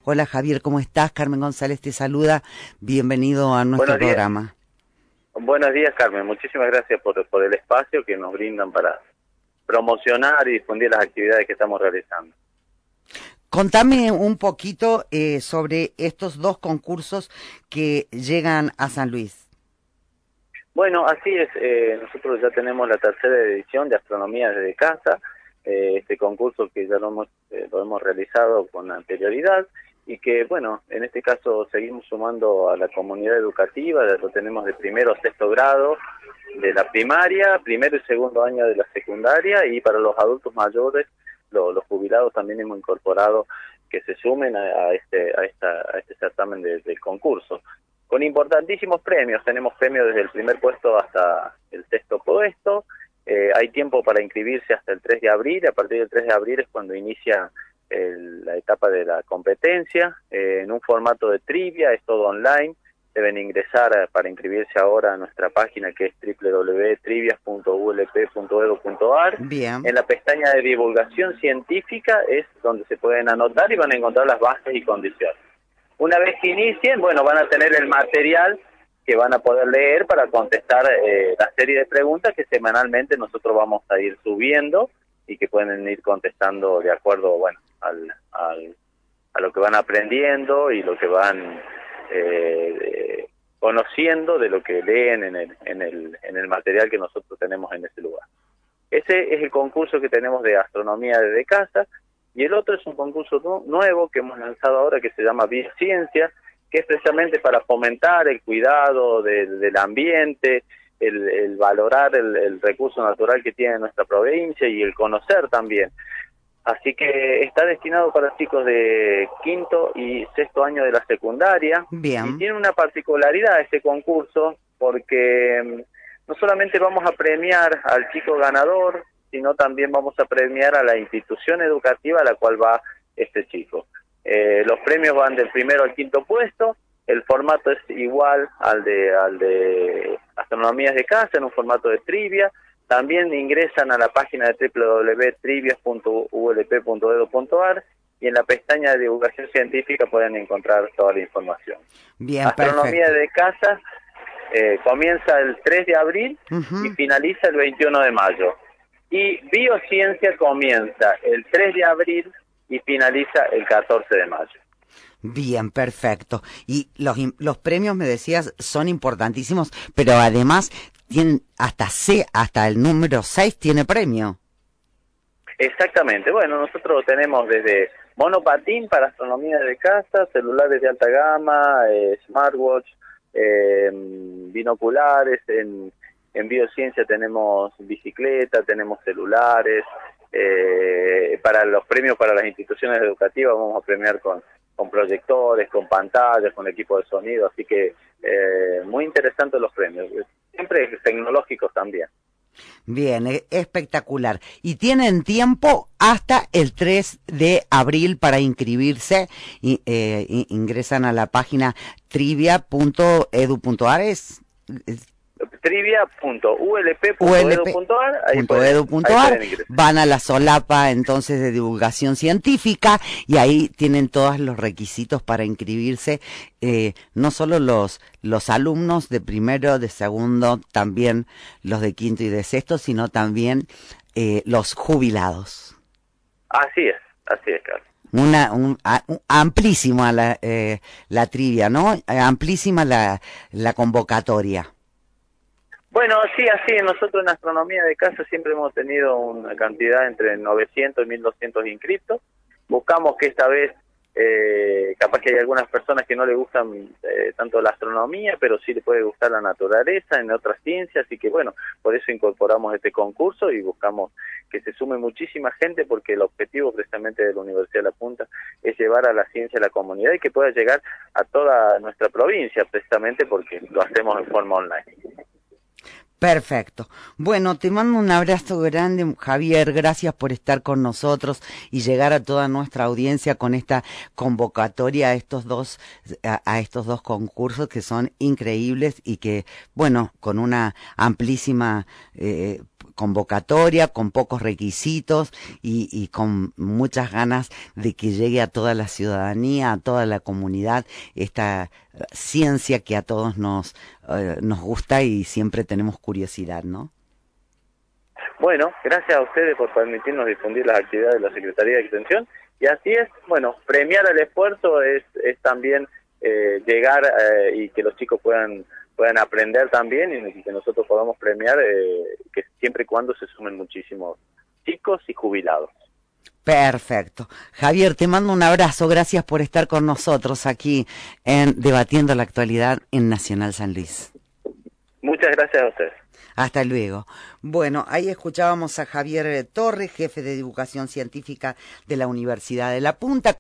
Hola Javier, ¿cómo estás? Carmen González te saluda. Bienvenido a nuestro programa. Buenos días, Carmen. Muchísimas gracias por el espacio que nos brindan para promocionar y difundir las actividades que estamos realizando. Contame un poquito sobre estos dos concursos que llegan a San Luis. Bueno, así es. Nosotros ya tenemos la tercera edición de Astronomía desde Casa. Este concurso que ya lo hemos realizado con anterioridad y que, bueno, en este caso seguimos sumando a la comunidad educativa. Lo tenemos de primero a sexto grado de la primaria, primero y segundo año de la secundaria, y para los adultos mayores, los jubilados también hemos incorporado que se sumen a este certamen del concurso. Con importantísimos premios, tenemos premios desde el primer puesto hasta el sexto puesto. Hay tiempo para inscribirse hasta el 3 de abril, a partir del 3 de abril es cuando inicia la etapa de la competencia, en un formato de trivia, es todo online. Deben ingresar para inscribirse ahora a nuestra página que es www.trivias.ulp.edu.ar. Bien. En la pestaña de divulgación científica es donde se pueden anotar y van a encontrar las bases y condiciones. Una vez que inicien, bueno, van a tener el material que van a poder leer para contestar la serie de preguntas que semanalmente nosotros vamos a ir subiendo y que pueden ir contestando de acuerdo, bueno, a lo que van aprendiendo y lo que van conociendo de lo que leen en el material que nosotros tenemos en ese lugar. Ese es el concurso que tenemos de Astronomía desde Casa, y el otro es un concurso nuevo que hemos lanzado ahora que se llama Biociencia, que es precisamente para fomentar el cuidado del ambiente, el valorar el recurso natural que tiene nuestra provincia y el conocer también. Así que está destinado para chicos de quinto y sexto año de la secundaria. Bien. Y tiene una particularidad este concurso, porque no solamente vamos a premiar al chico ganador, sino también vamos a premiar a la institución educativa a la cual va este chico. Los premios van del primero al quinto puesto. El formato es igual al de Astronomías de Casa, en un formato de trivia. También ingresan a la página de www.trivias.ulp.edu.ar y en la pestaña de divulgación científica pueden encontrar toda la información. Bien, Astronomía perfecto. de Casa comienza el 3 de abril y finaliza el 21 de mayo. Y Biociencia comienza el 3 de abril y finaliza el 14 de mayo. Bien, perfecto. Y los premios, me decías, son importantísimos, pero además tienen hasta el número 6 tiene premio. Exactamente. Bueno, nosotros tenemos desde monopatín para astronomía de casa, celulares de alta gama, smartwatch, binoculares. En Biociencia tenemos bicicleta, tenemos celulares. Para los premios para las instituciones educativas vamos a premiar con proyectores, con pantallas, con equipo de sonido, así que muy interesantes los premios, siempre tecnológicos también. Bien, espectacular. Y tienen tiempo hasta el 3 de abril para inscribirse. Ingresan a la página trivia.edu.ar. Trivia.ulp.edu.ar. Van a la solapa entonces de divulgación científica y ahí tienen todos los requisitos para inscribirse, no solo los alumnos de primero, de segundo, también los de quinto y de sexto, sino también los jubilados. Así es, Carlos. Amplísima la trivia, ¿no? Amplísima la convocatoria. Bueno, sí, así nosotros en Astronomía de Casa siempre hemos tenido una cantidad entre 900 y 1200 inscriptos. Buscamos que esta vez, capaz que hay algunas personas que no le gustan tanto la astronomía, pero sí le puede gustar la naturaleza en otras ciencias, así que bueno, por eso incorporamos este concurso y buscamos que se sume muchísima gente, porque el objetivo precisamente de la Universidad de La Punta es llevar a la ciencia a la comunidad y que pueda llegar a toda nuestra provincia, precisamente porque lo hacemos en forma online. Perfecto. Bueno, te mando un abrazo grande, Javier. Gracias por estar con nosotros y llegar a toda nuestra audiencia con esta convocatoria a estos dos concursos que son increíbles y que, bueno, con una amplísima convocatoria, con pocos requisitos y con muchas ganas de que llegue a toda la ciudadanía, a toda la comunidad, esta ciencia que a todos nos gusta y siempre tenemos curiosidad, ¿no? Bueno, gracias a ustedes por permitirnos difundir las actividades de la Secretaría de Extensión, y así es, bueno, premiar el esfuerzo es también llegar y que los chicos puedan aprender también, y que nosotros podamos premiar, que siempre y cuando se sumen muchísimos chicos y jubilados. Perfecto. Javier, te mando un abrazo, gracias por estar con nosotros aquí en Debatiendo la Actualidad en Nacional San Luis. Muchas gracias a ustedes. Hasta luego. Bueno, ahí escuchábamos a Javier Torres, jefe de divulgación científica de la Universidad de La Punta.